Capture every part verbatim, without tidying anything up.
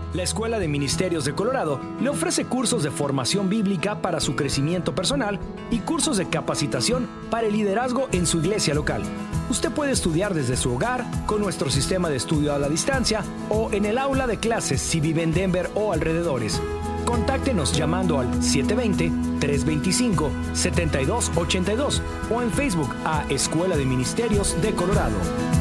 La Escuela de Ministerios de Colorado le ofrece cursos de formación bíblica para su crecimiento personal y cursos de capacitación para el liderazgo en su iglesia local. Usted puede estudiar desde su hogar, con nuestro sistema de estudio a la distancia o en el aula de clases si vive en Denver o alrededores. Contáctenos llamando al siete dos cero, tres dos cinco, siete dos ocho dos o en Facebook a Escuela de Ministerios de Colorado.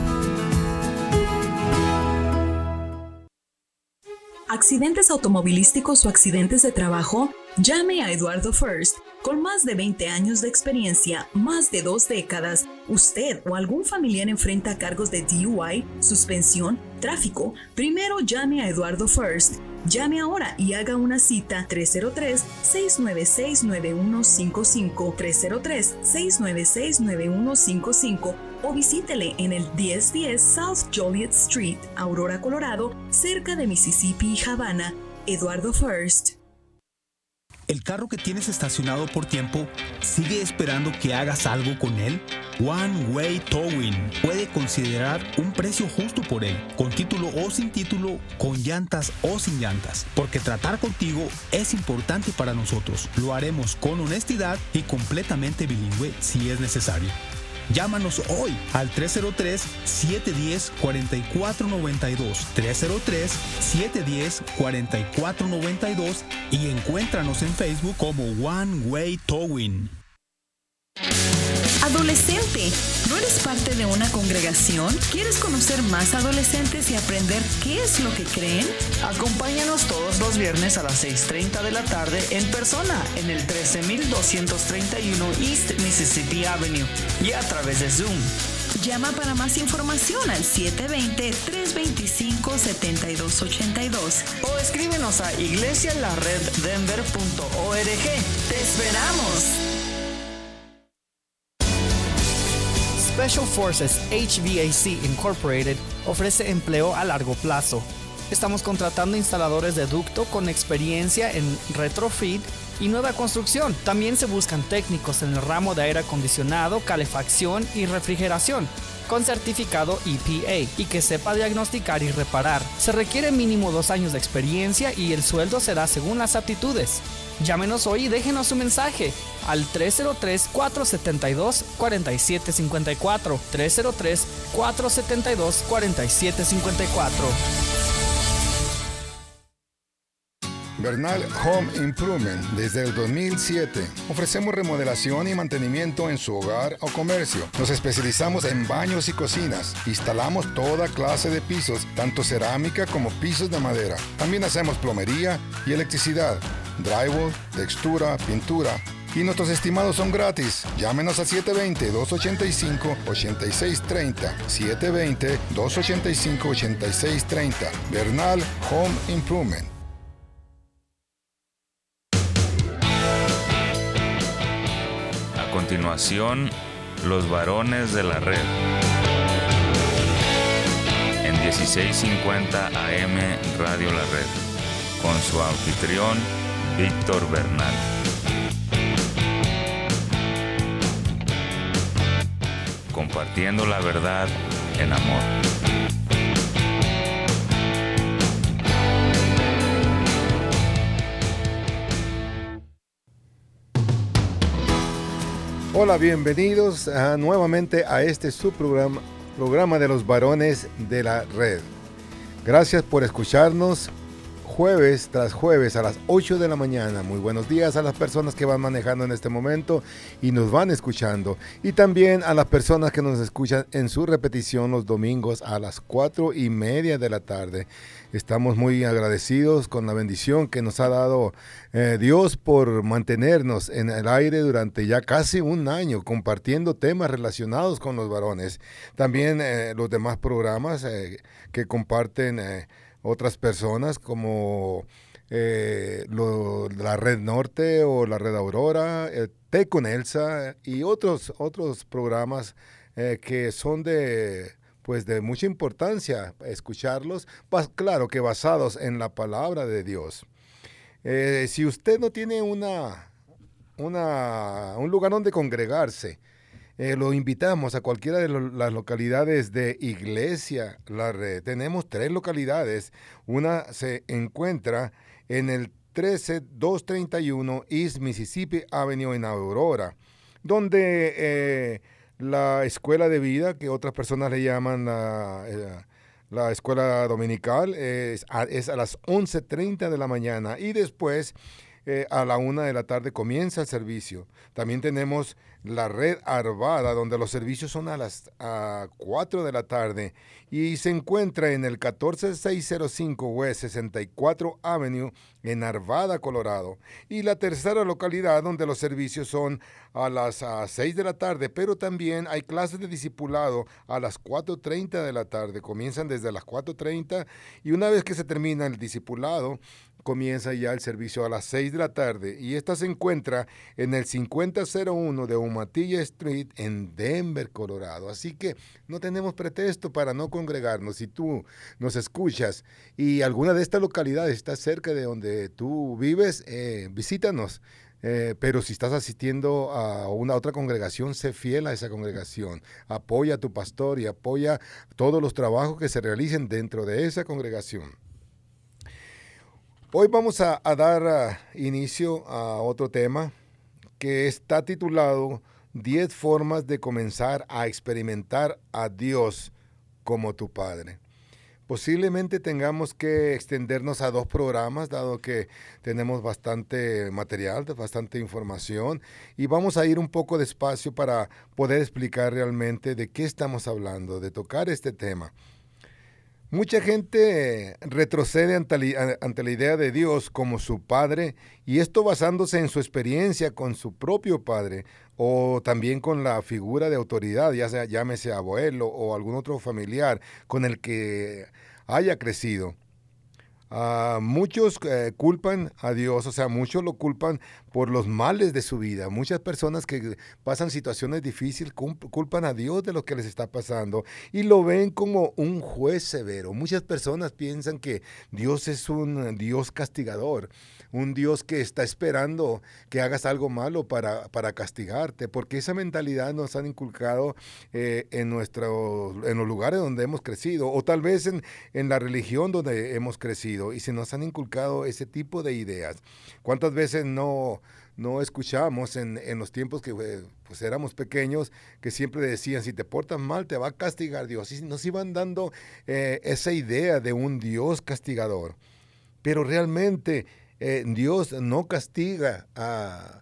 ¿Accidentes automovilísticos o accidentes de trabajo? Llame a Eduardo First. Con más de veinte años de experiencia, más de dos décadas, usted o algún familiar enfrenta cargos de D U I, suspensión, tráfico. Primero llame a Eduardo First. Llame ahora y haga una cita tres cero tres, seis nueve seis, nueve uno cinco cinco, tres cero tres, seis nueve seis, nueve uno cinco cinco o visítele en el diez diez South Joliet Street, Aurora, Colorado, cerca de Mississippi y Havana. Eduardo First. ¿El carro que tienes estacionado por tiempo sigue esperando que hagas algo con él? One Way Towing puede considerar un precio justo por él, con título o sin título, con llantas o sin llantas, porque tratar contigo es importante para nosotros. Lo haremos con honestidad y completamente bilingüe si es necesario. Llámanos hoy al tres cero tres, siete uno cero, cuatro cuatro nueve dos, tres cero tres, siete uno cero, cuatro cuatro nueve dos y encuéntranos en Facebook como One Way Towing. Adolescente, ¿no eres parte de una congregación? ¿Quieres conocer más adolescentes y aprender qué es lo que creen? Acompáñanos todos los viernes a las seis treinta de la tarde en persona en el trece mil doscientos treinta y uno East Mississippi Avenue y a través de Zoom. Llama para más información al siete dos cero, tres dos cinco, siete dos ocho dos o escríbenos a iglesia la red denver punto org. ¡Te esperamos! Special Forces H V A C Incorporated ofrece empleo a largo plazo. Estamos contratando instaladores de ducto con experiencia en retrofit y nueva construcción. También se buscan técnicos en el ramo de aire acondicionado, calefacción y refrigeración, con certificado E P A y que sepa diagnosticar y reparar. Se requiere mínimo dos años de experiencia y el sueldo será según las aptitudes. Llámenos hoy y déjenos su mensaje al tres cero tres, cuatro siete dos, cuatro siete cinco cuatro, tres cero tres, cuatro siete dos, cuatro siete cinco cuatro. Bernal Home Improvement. Desde el dos mil siete ofrecemos remodelación y mantenimiento en su hogar o comercio. Nos especializamos en baños y cocinas. Instalamos toda clase de pisos, tanto cerámica como pisos de madera. También hacemos plomería y electricidad, drywall, textura, pintura. Y nuestros estimados son gratis. Llámenos a siete dos cero, dos ocho cinco, ocho seis tres cero, siete dos cero, dos ocho cinco, ocho seis tres cero. Bernal Home Improvement. A continuación, los varones de la red. En dieciséis cincuenta A M Radio La Red, con su anfitrión, Víctor Bernal. Compartiendo la verdad en amor. Hola, bienvenidos a, nuevamente a este subprograma programa de los varones de la red. Gracias por escucharnos jueves tras jueves a las ocho de la mañana. Muy buenos días a las personas que van manejando en este momento y nos van escuchando. Y también a las personas que nos escuchan en su repetición los domingos a las cuatro y media de la tarde. Estamos muy agradecidos con la bendición que nos ha dado eh, Dios por mantenernos en el aire durante ya casi un año, compartiendo temas relacionados con los varones. También eh, los demás programas eh, que comparten eh, otras personas como eh, lo, la Red Norte o la Red Aurora, eh, Té con Elsa y otros, otros programas eh, que son de... pues de mucha importancia escucharlos, claro que basados en la palabra de Dios. Eh, si usted no tiene una, una, un lugar donde congregarse, Eh, lo invitamos a cualquiera de lo, las localidades de Iglesia La Red. Tenemos tres localidades. Una se encuentra en el trece doscientos treinta y uno East Mississippi Avenue en Aurora, donde eh, la escuela de vida, que otras personas le llaman la, eh, la escuela dominical, es a, es a las once treinta de la mañana y después eh, a la una de la tarde comienza el servicio. También tenemos la Red Arvada, donde los servicios son a las a cuatro de la tarde y se encuentra en el catorce mil seiscientos cinco West sesenta y cuatro Avenue en Arvada, Colorado. Y la tercera localidad donde los servicios son a las a seis de la tarde, pero también hay clases de discipulado a las cuatro treinta de la tarde. Comienzan desde las cuatro treinta y una vez que se termina el discipulado, comienza ya el servicio a las seis de la tarde. Y esta se encuentra en el cincuenta cero uno de Umatilla Street en Denver, Colorado. Así que no tenemos pretexto para no congregarnos. Si tú nos escuchas y alguna de estas localidades está cerca de donde tú vives, eh, visítanos. Eh, pero si estás asistiendo a una otra congregación, sé fiel a esa congregación. Apoya a tu pastor y apoya todos los trabajos que se realicen dentro de esa congregación. Hoy vamos a, a dar uh, inicio a otro tema que está titulado diez formas de comenzar a experimentar a Dios como tu Padre. Posiblemente tengamos que extendernos a dos programas, dado que tenemos bastante material, bastante información, y vamos a ir un poco despacio para poder explicar realmente de qué estamos hablando, de tocar este tema. Mucha gente retrocede ante la, ante la idea de Dios como su Padre, y esto basándose en su experiencia con su propio Padre, o también con la figura de autoridad, ya sea llámese abuelo o algún otro familiar con el que haya crecido. Uh, muchos eh, culpan a Dios, o sea, muchos lo culpan por los males de su vida. Muchas personas que pasan situaciones difíciles culpan a Dios de lo que les está pasando y lo ven como un juez severo. Muchas personas piensan que Dios es un Dios castigador, un Dios que está esperando que hagas algo malo para, para castigarte, porque esa mentalidad nos han inculcado eh, en, nuestro, en los lugares donde hemos crecido, o tal vez en, en la religión donde hemos crecido. Y se nos han inculcado ese tipo de ideas. ¿Cuántas veces no, no escuchamos en, en los tiempos que pues, éramos pequeños que siempre decían, si te portas mal te va a castigar Dios? Y nos iban dando eh, esa idea de un Dios castigador. Pero realmente eh, Dios no castiga a...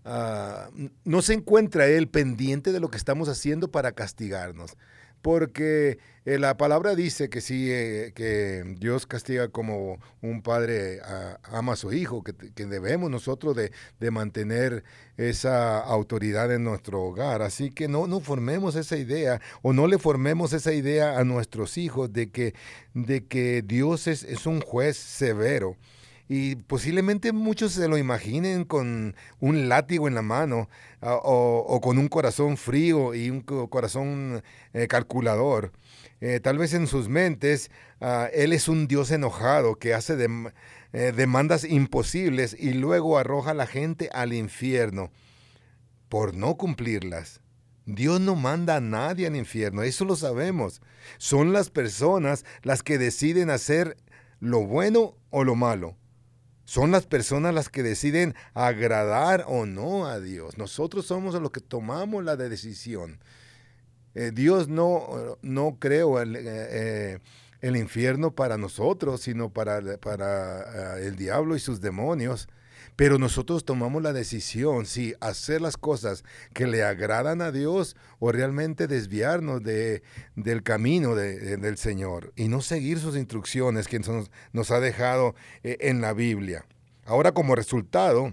Uh, no se encuentra Él pendiente de lo que estamos haciendo para castigarnos, porque eh, la palabra dice que sí, eh, que Dios castiga como un padre uh, ama a su hijo, que, que debemos nosotros de, de mantener esa autoridad en nuestro hogar. Así que no, no formemos esa idea, o no le formemos esa idea a nuestros hijos de que, de que Dios es, es un juez severo. Y posiblemente muchos se lo imaginen con un látigo en la mano uh, o, o con un corazón frío y un corazón eh, calculador. Eh, tal vez en sus mentes uh, Él es un Dios enojado que hace dem- eh, demandas imposibles y luego arroja a la gente al infierno por no cumplirlas. Dios no manda a nadie al infierno, eso lo sabemos. Son las personas las que deciden hacer lo bueno o lo malo. Son las personas las que deciden agradar o no a Dios. Nosotros somos los que tomamos la decisión. Eh, Dios no, no creó el, eh, el infierno para nosotros, sino para, para uh, el diablo y sus demonios. Pero nosotros tomamos la decisión si hacer las cosas que le agradan a Dios o realmente desviarnos de, del camino de, de, del Señor y no seguir sus instrucciones que nos, nos ha dejado eh, en la Biblia. Ahora, como resultado,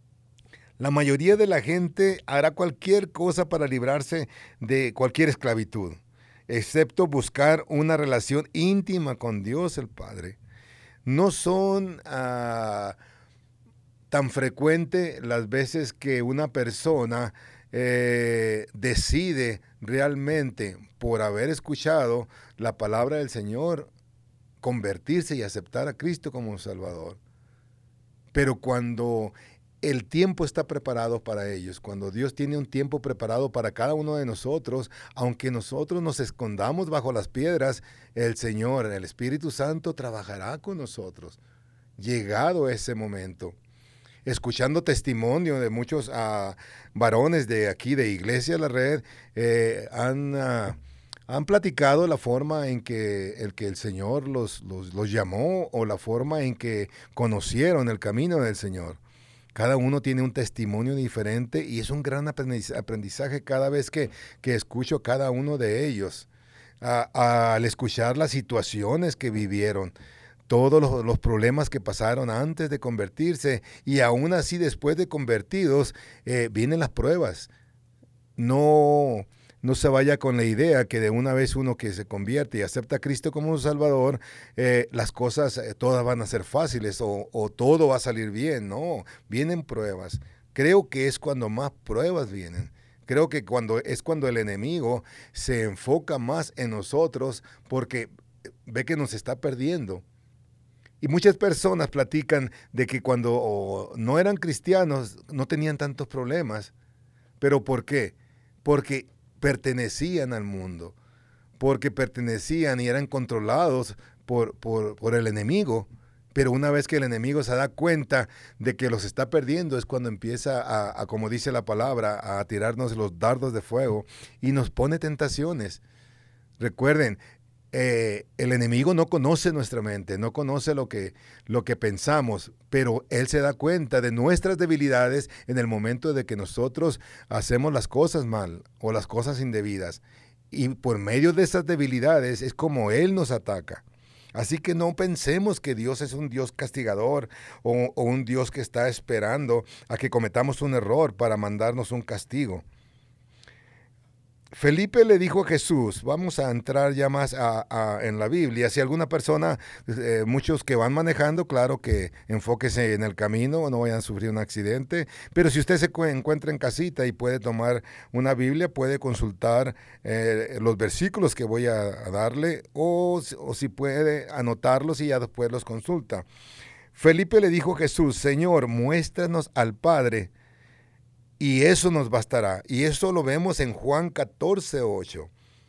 la mayoría de la gente hará cualquier cosa para librarse de cualquier esclavitud, excepto buscar una relación íntima con Dios el Padre. No son... Uh, tan frecuente las veces que una persona eh, decide realmente, por haber escuchado la palabra del Señor, convertirse y aceptar a Cristo como Salvador. Pero cuando el tiempo está preparado para ellos. Cuando Dios tiene un tiempo preparado para cada uno de nosotros, aunque nosotros nos escondamos bajo las piedras, el Señor, el Espíritu Santo, trabajará con nosotros. Llegado ese momento, escuchando testimonio de muchos uh, varones de aquí, de Iglesia La Red, eh, han, uh, han platicado la forma en que el, que el Señor los, los, los llamó o la forma en que conocieron el camino del Señor. Cada uno tiene un testimonio diferente y es un gran aprendizaje cada vez que, que escucho cada uno de ellos. Uh, uh, al escuchar las situaciones que vivieron, todos los, los problemas que pasaron antes de convertirse, y aún así después de convertidos eh, vienen las pruebas. No, no se vaya con la idea que de una vez uno que se convierte y acepta a Cristo como un Salvador, eh, las cosas eh, todas van a ser fáciles o, o todo va a salir bien. No, vienen pruebas. Creo que es cuando más pruebas vienen. Creo que cuando, es cuando el enemigo se enfoca más en nosotros porque ve que nos está perdiendo. Y muchas personas platican de que cuando oh, no eran cristianos no tenían tantos problemas. ¿Pero por qué? Porque pertenecían al mundo, porque pertenecían y eran controlados por, por, por el enemigo. Pero una vez que el enemigo se da cuenta de que los está perdiendo es cuando empieza a, a, como dice la palabra, a tirarnos los dardos de fuego y nos pone tentaciones. Recuerden, Eh, el enemigo no conoce nuestra mente, no conoce lo que, lo que pensamos, pero él se da cuenta de nuestras debilidades en el momento de que nosotros hacemos las cosas mal o las cosas indebidas. Y por medio de esas debilidades es como él nos ataca. Así que no pensemos que Dios es un Dios castigador o, o un Dios que está esperando a que cometamos un error para mandarnos un castigo. Felipe le dijo a Jesús, vamos a entrar ya más a, a, en la Biblia. Si alguna persona, eh, muchos que van manejando, claro que enfóquese en el camino, no vayan a sufrir un accidente. Pero si usted se encuentra en casita y puede tomar una Biblia, puede consultar eh, los versículos que voy a, a darle o, o si puede anotarlos y ya después los consulta. Felipe le dijo a Jesús, Señor, muéstranos al Padre, y eso nos bastará. Y eso lo vemos en Juan catorce ocho.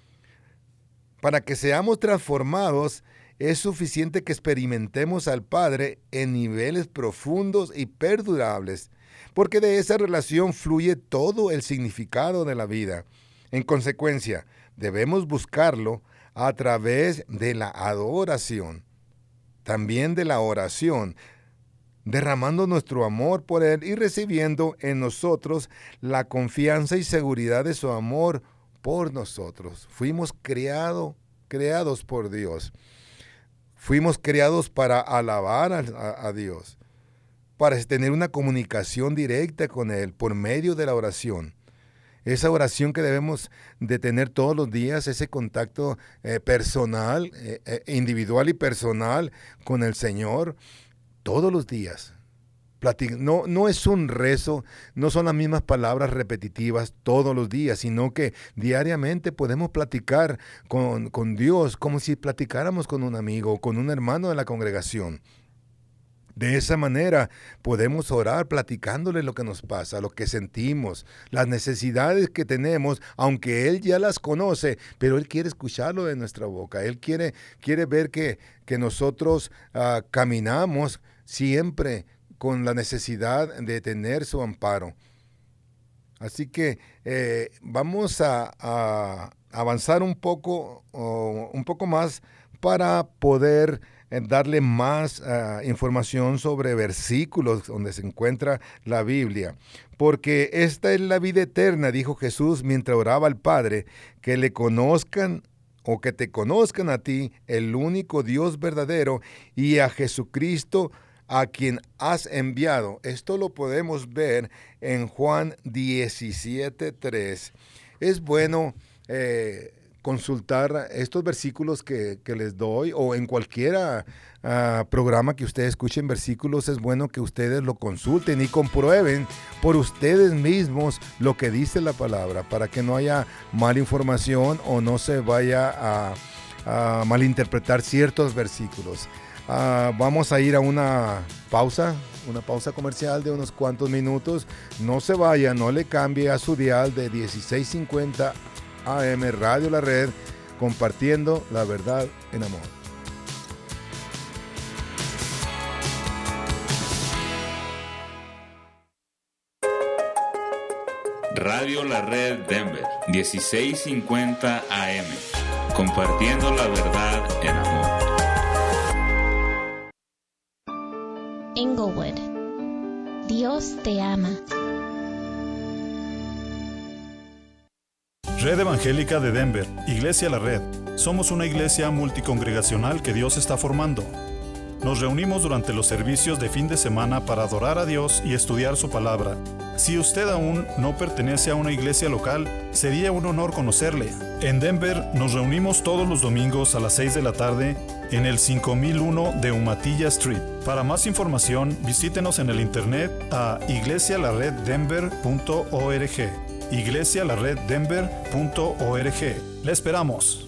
Para que seamos transformados, es suficiente que experimentemos al Padre en niveles profundos y perdurables, porque de esa relación fluye todo el significado de la vida. En consecuencia, debemos buscarlo a través de la adoración, también de la oración, derramando nuestro amor por Él y recibiendo en nosotros la confianza y seguridad de su amor por nosotros. Fuimos creado, creados por Dios. Fuimos creados para alabar a, a, a Dios, para tener una comunicación directa con Él por medio de la oración. Esa oración que debemos de tener todos los días, ese contacto eh, personal, eh, eh, individual y personal con el Señor, todos los días. No, no es un rezo, no son las mismas palabras repetitivas todos los días, sino que diariamente podemos platicar con, con Dios como si platicáramos con un amigo o con un hermano de la congregación. De esa manera podemos orar platicándole lo que nos pasa, lo que sentimos, las necesidades que tenemos, aunque Él ya las conoce, pero Él quiere escucharlo de nuestra boca. Él quiere, quiere ver que, que nosotros uh, caminamos siempre con la necesidad de tener su amparo. Así que eh, vamos a, a avanzar un poco, uh, un poco más para poder eh, darle más uh, información sobre versículos donde se encuentra la Biblia. Porque esta es la vida eterna, dijo Jesús mientras oraba al Padre, que le conozcan o que te conozcan a ti, el único Dios verdadero, y a Jesucristo, a quien has enviado. Esto lo podemos ver en Juan diecisiete tres. Es bueno eh, consultar estos versículos que, que les doy, o en cualquier uh, programa que ustedes escuchen versículos, es bueno que ustedes lo consulten y comprueben por ustedes mismos lo que dice la palabra, para que no haya mala información o no se vaya a uh, malinterpretar ciertos versículos. Uh, vamos a ir a una pausa, una pausa comercial de unos cuantos minutos. No se vaya, no le cambie a su dial de dieciséis cincuenta A M Radio La Red, compartiendo la verdad en amor. Radio La Red Denver, dieciséis cincuenta A M, compartiendo la verdad en amor. Englewood, Dios te ama. Red Evangélica de Denver, Iglesia La Red. Somos una iglesia multicongregacional que Dios está formando. Nos reunimos durante los servicios de fin de semana para adorar a Dios y estudiar su palabra. Si usted aún no pertenece a una iglesia local, sería un honor conocerle. En Denver nos reunimos todos los domingos a las seis de la tarde en el cinco mil uno de Umatilla Street. Para más información, visítenos en el internet a iglesia la red denver punto org. iglesia la red denver punto org. ¡Le esperamos!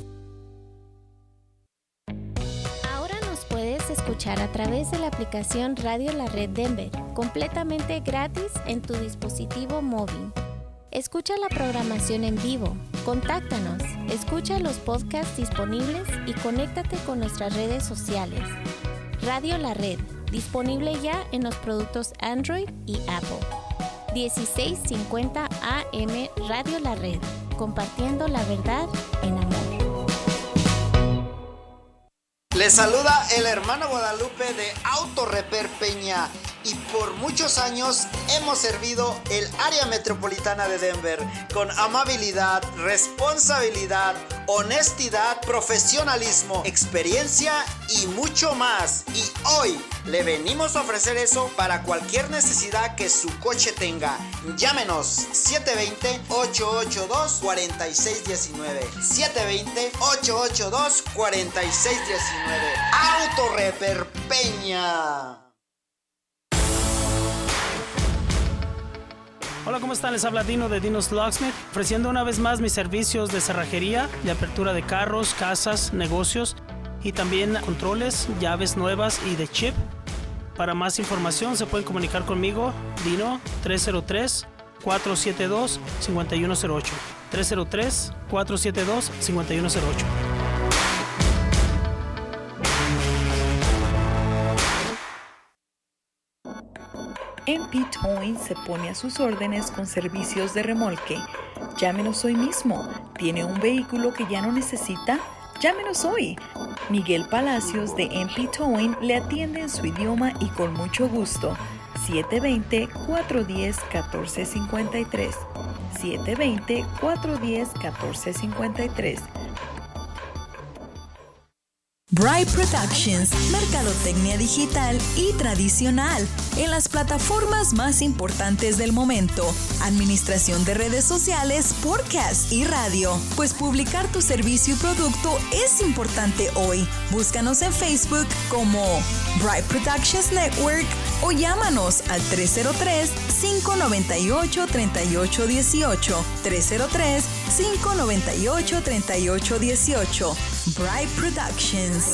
Ahora nos puedes escuchar a través de la aplicación Radio La Red Denver, completamente gratis en tu dispositivo móvil. Escucha la programación en vivo, contáctanos, escucha los podcasts disponibles y conéctate con nuestras redes sociales. Radio La Red, disponible ya en los productos Android y Apple. dieciséis cincuenta A M Radio La Red, compartiendo la verdad en amor. Les saluda el hermano Guadalupe de Auto Repair Peña y por muchos años hemos servido el área metropolitana de Denver con amabilidad, responsabilidad, honestidad, profesionalismo, experiencia y mucho más. Y hoy le venimos a ofrecer eso para cualquier necesidad que su coche tenga. Llámenos siete dos cero, ocho ocho dos, cuatro seis uno nueve. siete dos cero, ocho ocho dos, cuatro seis uno nueve. Auto Repair Peña. Hola, ¿cómo están? Les habla Dino de Dino's Locksmith, ofreciendo una vez más mis servicios de cerrajería, de apertura de carros, casas, negocios y también controles, llaves nuevas y de chip. Para más información se pueden comunicar conmigo, Dino, tres cero tres, cuatro siete dos, cinco uno cero ocho. tres cero tres, cuatro siete dos, cinco uno cero ocho. M P Towing se pone a sus órdenes con servicios de remolque. Llámenos hoy mismo. ¿Tiene un vehículo que ya no necesita? Llámenos hoy. Miguel Palacios de M P Towing le atiende en su idioma y con mucho gusto. siete dos cero, cuatro uno cero, uno cuatro cinco tres. siete dos cero, cuatro uno cero, uno cuatro cinco tres. Bright Productions, mercadotecnia digital y tradicional en las plataformas más importantes del momento, administración de redes sociales, podcast y radio. Pues publicar tu servicio y producto es importante hoy. Búscanos en Facebook como Bright Productions Network o llámanos al tres cero tres, cinco nueve ocho, tres ocho uno ocho, tres cero tres, cinco nueve ocho, tres ocho uno ocho. Bright Productions.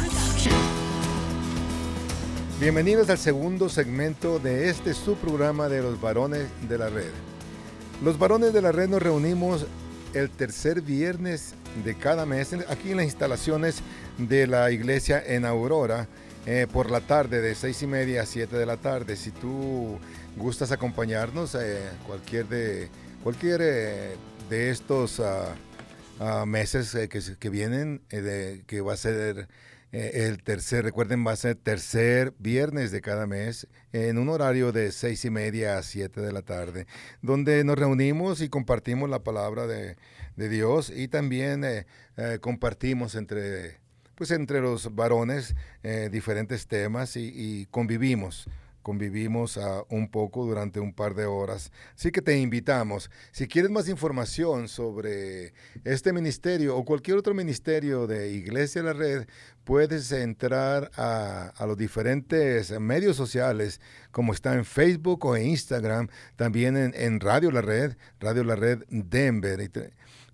Bienvenidos al segundo segmento de este subprograma de los varones de la red. Los varones de la red nos reunimos el tercer viernes de cada mes aquí en las instalaciones de la iglesia en Aurora eh, por la tarde de seis y media a siete de la tarde. Si tú gustas acompañarnos eh, cualquier de cualquier eh, de estos uh, uh, meses eh, que, que vienen eh, de, que va a ser eh, el tercer, recuerden, va a ser tercer viernes de cada mes en un horario de seis y media a siete de la tarde, donde nos reunimos y compartimos la palabra de, de Dios y también eh, eh, compartimos entre, pues entre los varones eh, diferentes temas y, y convivimos. Convivimos uh, un poco durante un par de horas. Así que te invitamos. Si quieres más información sobre este ministerio o cualquier otro ministerio de Iglesia La Red, puedes entrar a, a los diferentes medios sociales, como está en Facebook o en Instagram, también en, en Radio La Red, Radio La Red Denver. Y, te,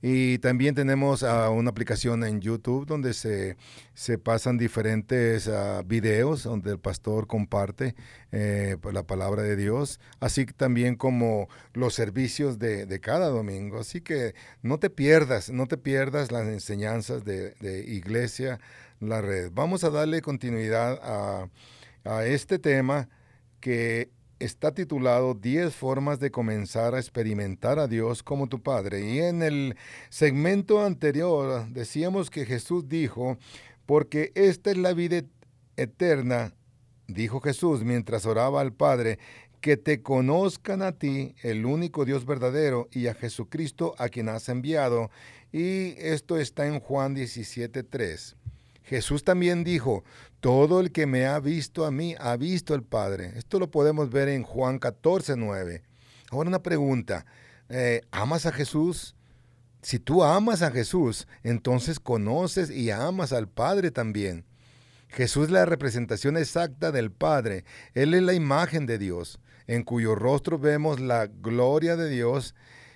Y también tenemos uh, una aplicación en YouTube donde se, se pasan diferentes uh, videos donde el pastor comparte eh, la palabra de Dios, así también como los servicios de, de cada domingo. Así que no te pierdas, no te pierdas las enseñanzas de, de Iglesia La Red. Vamos a darle continuidad a, a este tema que está titulado diez formas de comenzar a experimentar a Dios como tu Padre. Y en el segmento anterior decíamos que Jesús dijo, porque esta es la vida eterna, dijo Jesús mientras oraba al Padre, que te conozcan a ti, el único Dios verdadero, y a Jesucristo a quien has enviado. Y esto está en Juan diecisiete tres. Jesús también dijo, todo el que me ha visto a mí, ha visto al Padre. Esto lo podemos ver en Juan catorce nueve. Ahora una pregunta, eh, ¿amas a Jesús? Si tú amas a Jesús, entonces conoces y amas al Padre también. Jesús es la representación exacta del Padre. Él es la imagen de Dios, en cuyo rostro vemos la gloria de Dios.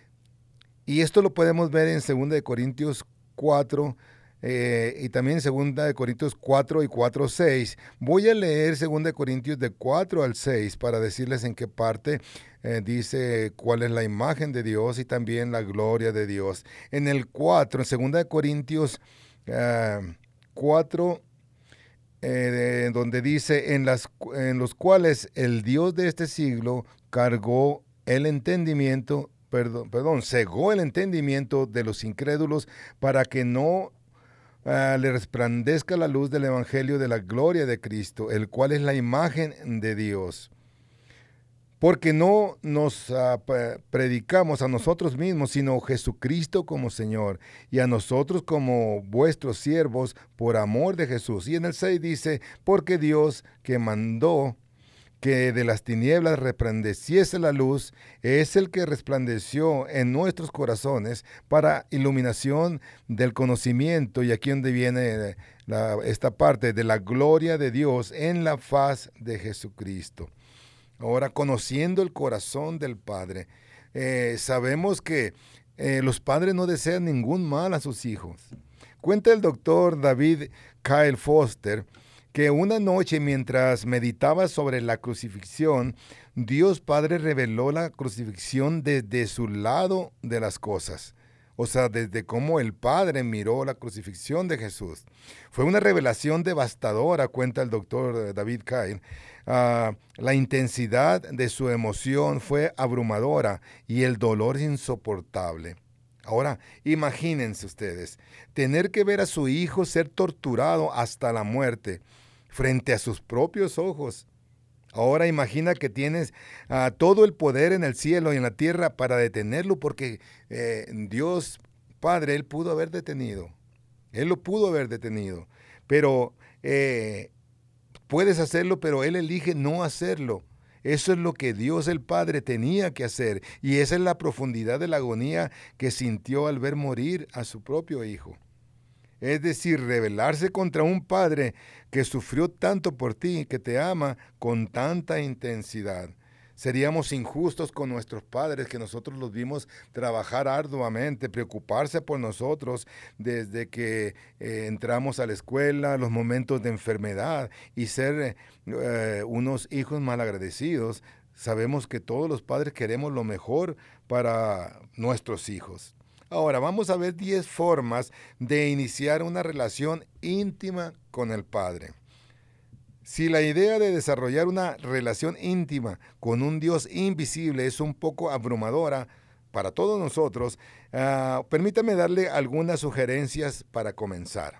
Y esto lo podemos ver en segunda de Corintios cuatro, Eh, y también segunda de Corintios cuatro y cuatro seis. Voy a leer segunda de Corintios de cuatro al seis para decirles en qué parte eh, dice cuál es la imagen de Dios y también la gloria de Dios. En el cuatro, en segunda de Corintios eh, cuatro, eh, de, donde dice, en, las, en los cuales el Dios de este siglo cargó el entendimiento, perdón, perdón, cegó el entendimiento de los incrédulos para que no Uh, le resplandezca la luz del evangelio de la gloria de Cristo, el cual es la imagen de Dios. Porque no nos uh, predicamos a nosotros mismos, sino Jesucristo como Señor, y a nosotros como vuestros siervos por amor de Jesús. Y en el seis dice, porque Dios que mandó que de las tinieblas resplandeciese la luz, es el que resplandeció en nuestros corazones para iluminación del conocimiento, y aquí donde viene la, esta parte de la gloria de Dios en la faz de Jesucristo. Ahora, conociendo el corazón del Padre, eh, sabemos que eh, los padres no desean ningún mal a sus hijos. Cuenta el doctor David Kyle Foster que una noche mientras meditaba sobre la crucifixión, Dios Padre reveló la crucifixión desde su lado de las cosas. O sea, desde cómo el Padre miró la crucifixión de Jesús. Fue una revelación devastadora, cuenta el doctor David Kyle. Uh, la intensidad de su emoción fue abrumadora y el dolor insoportable. Ahora, imagínense ustedes, tener que ver a su hijo ser torturado hasta la muerte frente a sus propios ojos. Ahora imagina que tienes uh, todo el poder en el cielo y en la tierra para detenerlo, porque eh, Dios Padre, Él pudo haber detenido. Él lo pudo haber detenido. Pero eh, puedes hacerlo, pero Él elige no hacerlo. Eso es lo que Dios el Padre tenía que hacer. Y esa es la profundidad de la agonía que sintió al ver morir a su propio hijo. Es decir, rebelarse contra un Padre que sufrió tanto por ti, que te ama con tanta intensidad. Seríamos injustos con nuestros padres, que nosotros los vimos trabajar arduamente, preocuparse por nosotros desde que eh, entramos a la escuela, los momentos de enfermedad, y ser eh, unos hijos malagradecidos. Sabemos que todos los padres queremos lo mejor para nuestros hijos. Ahora vamos a ver diez formas de iniciar una relación íntima con el Padre. Si la idea de desarrollar una relación íntima con un Dios invisible es un poco abrumadora para todos nosotros, uh, permítame darle algunas sugerencias para comenzar.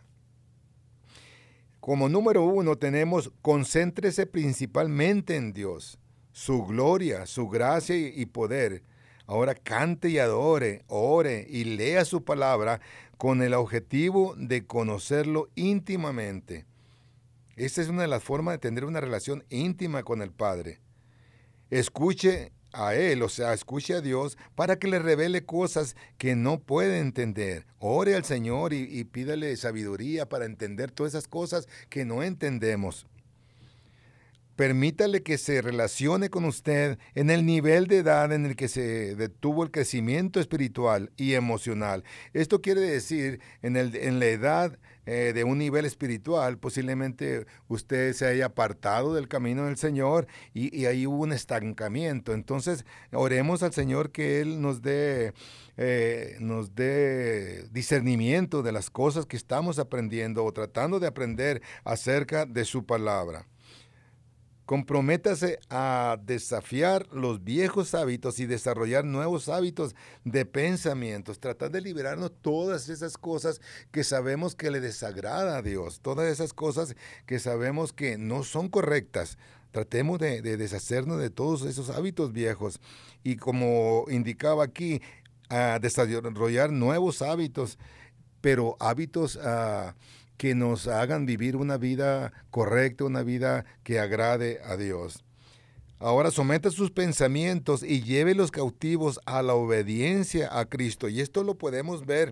Como número uno tenemos, concéntrese principalmente en Dios, su gloria, su gracia y, y poder. Ahora cante y adore, ore y lea su palabra con el objetivo de conocerlo íntimamente. Esta es una de las formas de tener una relación íntima con el Padre. Escuche a Él, o sea, escuche a Dios para que le revele cosas que no puede entender. Ore al Señor y, y pídale sabiduría para entender todas esas cosas que no entendemos. Permítale que se relacione con usted en el nivel de edad en el que se detuvo el crecimiento espiritual y emocional. Esto quiere decir, en, el, en la edad eh, de un nivel espiritual, posiblemente usted se haya apartado del camino del Señor y, y ahí hubo un estancamiento. Entonces, oremos al Señor que Él nos dé, eh, nos dé discernimiento de las cosas que estamos aprendiendo o tratando de aprender acerca de su palabra. Comprométase a desafiar los viejos hábitos y desarrollar nuevos hábitos de pensamientos. Tratar de liberarnos todas esas cosas que sabemos que le desagrada a Dios. Todas esas cosas que sabemos que no son correctas. Tratemos de, de deshacernos de todos esos hábitos viejos. Y como indicaba aquí, a desarrollar nuevos hábitos, pero hábitos uh, que nos hagan vivir una vida correcta, una vida que agrade a Dios. Ahora someta sus pensamientos y lleve los cautivos a la obediencia a Cristo. Y esto lo podemos ver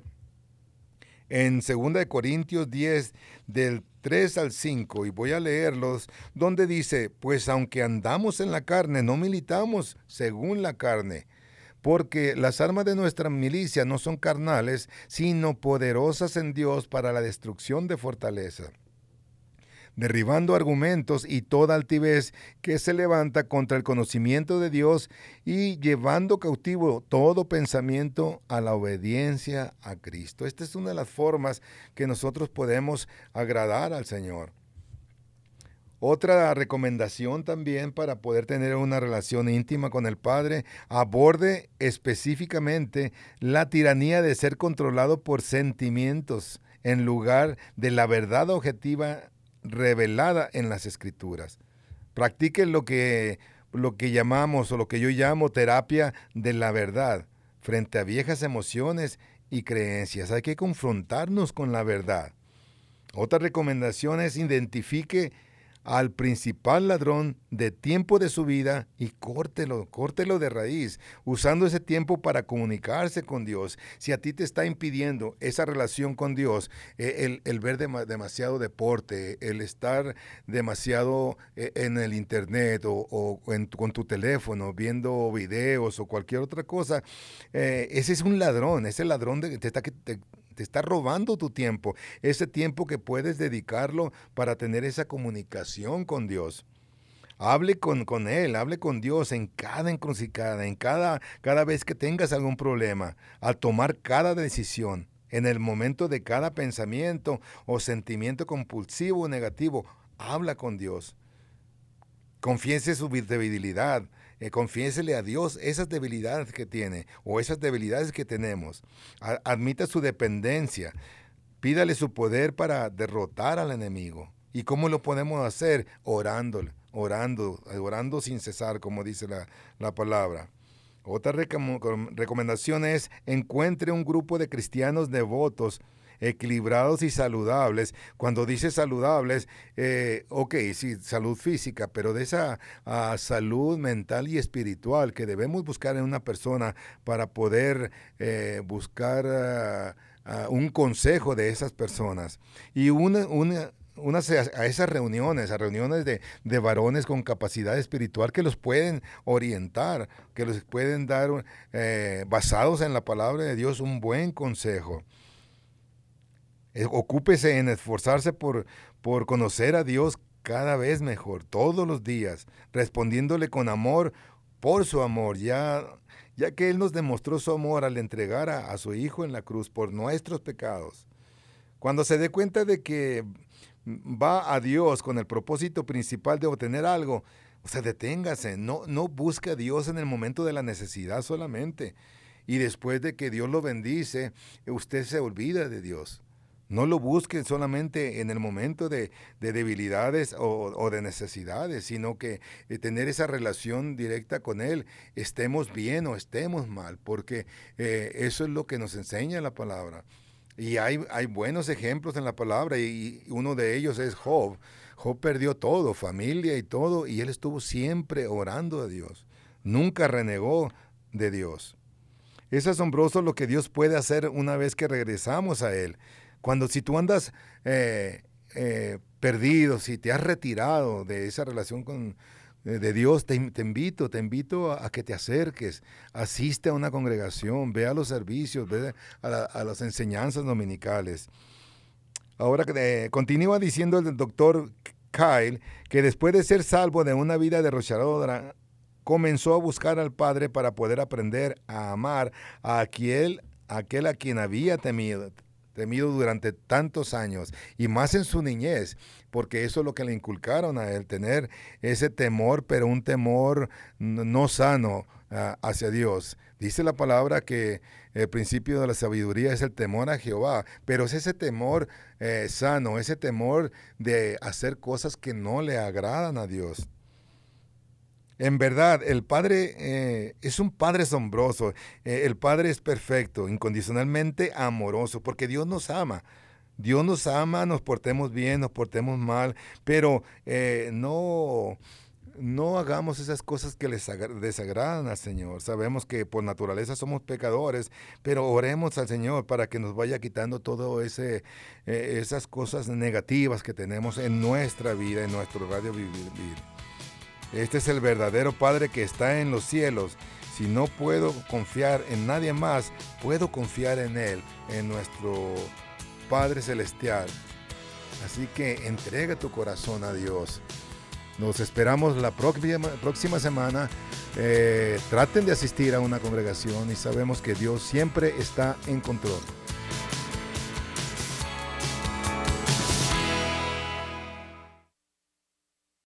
en segunda de Corintios diez, del tres al cinco, y voy a leerlos, donde dice, pues aunque andamos en la carne, no militamos según la carne, porque las armas de nuestra milicia no son carnales, sino poderosas en Dios para la destrucción de fortaleza, derribando argumentos y toda altivez que se levanta contra el conocimiento de Dios y llevando cautivo todo pensamiento a la obediencia a Cristo. Esta es una de las formas que nosotros podemos agradar al Señor. Otra recomendación también para poder tener una relación íntima con el Padre, aborde específicamente la tiranía de ser controlado por sentimientos en lugar de la verdad objetiva revelada en las Escrituras. Practique lo que, lo que llamamos o lo que yo llamo terapia de la verdad frente a viejas emociones y creencias. Hay que confrontarnos con la verdad. Otra recomendación es identifique al principal ladrón de tiempo de su vida y córtelo, córtelo de raíz, usando ese tiempo para comunicarse con Dios. Si a ti te está impidiendo esa relación con Dios, eh, el, el ver dem- demasiado deporte, el estar demasiado eh, en el internet o, o en, con tu teléfono, viendo videos o cualquier otra cosa, eh, ese es un ladrón, ese ladrón de, te está que te, Te está robando tu tiempo, ese tiempo que puedes dedicarlo para tener esa comunicación con Dios. Hable con, con Él, hable con Dios en cada encrucijada, en cada, cada vez que tengas algún problema, al tomar cada decisión, en el momento de cada pensamiento o sentimiento compulsivo o negativo, habla con Dios. Confiese su debilidad. Eh, confiésele a Dios esas debilidades que tiene o esas debilidades que tenemos. A- admita su dependencia. Pídale su poder para derrotar al enemigo. ¿Y cómo lo podemos hacer? Orándole, orando, orando sin cesar, como dice la, la palabra. Otra recom- recomendación es encuentre un grupo de cristianos devotos, equilibrados y saludables. Cuando dice saludables, eh, ok, sí, salud física, pero de esa uh, salud mental y espiritual que debemos buscar en una persona para poder eh, buscar uh, uh, un consejo de esas personas. Y una... una Unas a esas reuniones, a reuniones de, de varones con capacidad espiritual que los pueden orientar, que los pueden dar, eh, basados en la palabra de Dios, un buen consejo. Ocúpese en esforzarse por, por conocer a Dios cada vez mejor, todos los días, respondiéndole con amor por su amor, ya, ya que Él nos demostró su amor al entregar a, a su Hijo en la cruz por nuestros pecados. Cuando se dé cuenta de que va a Dios con el propósito principal de obtener algo, o sea, deténgase, no, no busque a Dios en el momento de la necesidad solamente. Y después de que Dios lo bendice, usted se olvida de Dios. No lo busque solamente en el momento de, de debilidades o, o de necesidades, sino que eh, tener esa relación directa con Él, estemos bien o estemos mal, porque eh, eso es lo que nos enseña la palabra. Y hay, hay buenos ejemplos en la palabra, y, y uno de ellos es Job. Job perdió todo, familia y todo, y él estuvo siempre orando a Dios. Nunca renegó de Dios. Es asombroso lo que Dios puede hacer una vez que regresamos a Él. Cuando si tú andas eh, eh, perdido, si te has retirado de esa relación con de Dios, te, te invito, te invito a, a que te acerques, asiste a una congregación, ve a los servicios, ve a, la, a las enseñanzas dominicales. Ahora eh, continúa diciendo el doctor Kyle que después de ser salvo de una vida derrochadora, comenzó a buscar al Padre para poder aprender a amar a aquel, a aquel a quien había temido. temido durante tantos años, y más en su niñez, porque eso es lo que le inculcaron a él, tener ese temor, pero un temor no sano uh, hacia Dios. Dice la palabra que el principio de la sabiduría es el temor a Jehová, pero es ese temor eh, sano, ese temor de hacer cosas que no le agradan a Dios. En verdad, el Padre eh, es un Padre asombroso. Eh, el Padre es perfecto, incondicionalmente amoroso, porque Dios nos ama. Dios nos ama, nos portemos bien, nos portemos mal, pero eh, no, no hagamos esas cosas que les desagradan al Señor. Sabemos que por naturaleza somos pecadores, pero oremos al Señor para que nos vaya quitando todo ese, eh, esas cosas negativas que tenemos en nuestra vida, en nuestro radio vivir. Este es el verdadero Padre que está en los cielos. Si no puedo confiar en nadie más, puedo confiar en Él, en nuestro Padre Celestial. Así que entrega tu corazón a Dios. Nos esperamos la próxima, próxima semana. Eh, traten de asistir a una congregación y sabemos que Dios siempre está en control.